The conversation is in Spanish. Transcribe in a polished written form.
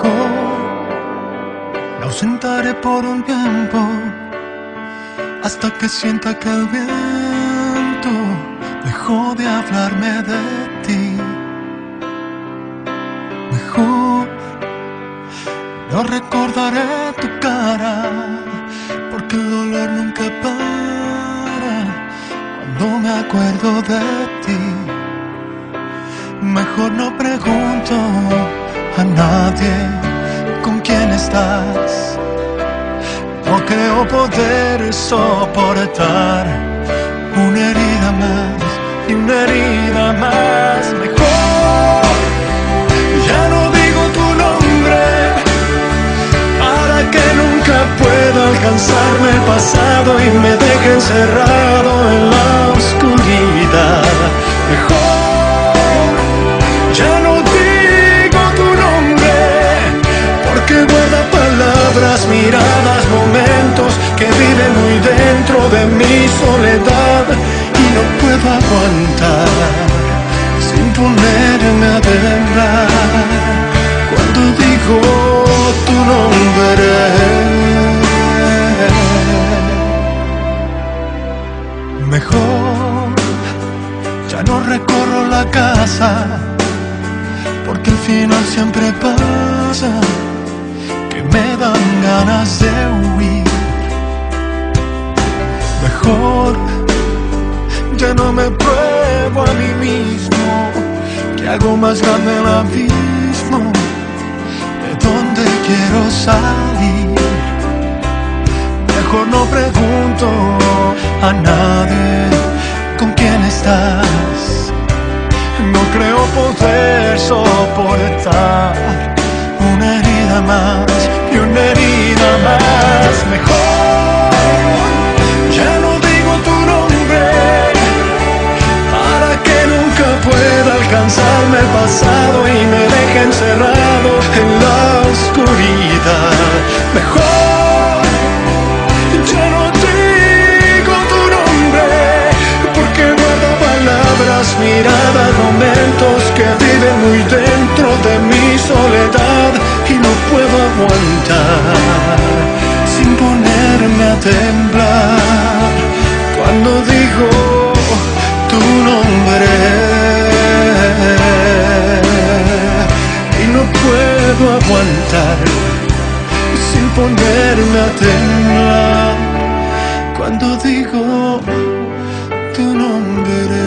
Mejor me ausentaré por un tiempo hasta que sienta que el viento dejó de hablarme de ti. Mejor no recordaré tu cara, porque el dolor nunca para cuando me acuerdo de ti. Mejor no pregunto a nadie con quién estás. No creo poder soportar una herida más y una herida más. Mejor ya no digo tu nombre para que nunca pueda alcanzarme el pasado y me deje encerrado en la oscuridad. Mejor ya no digo tu nombre, porque guarda palabras, miradas, momentos que viven muy dentro de mi soledad y no puedo aguantar sin ponerme a temblar cuando digo tu nombre. Mejor ya no recorro la casa, porque al final siempre pasa que me dan ganas de huir. Mejor ya no me pruebo a mí mismo, que hago más grande el abismo de donde quiero salir. Mejor no pregunto a nadie con quién estás. No creo poder soportar una herida más y una herida más. Mejor ya no digo tu nombre para que nunca pueda alcanzarme el pasado y me deje encerrado en la oscuridad. Mejor ya no digo tu nombre, porque guarda palabras, miradas, momentos que viven muy dentro de mi soledad y no puedo aguantar sin ponerme a temblar cuando digo tu nombre. Y no puedo aguantar sin ponerme a temblar cuando digo tu nombre.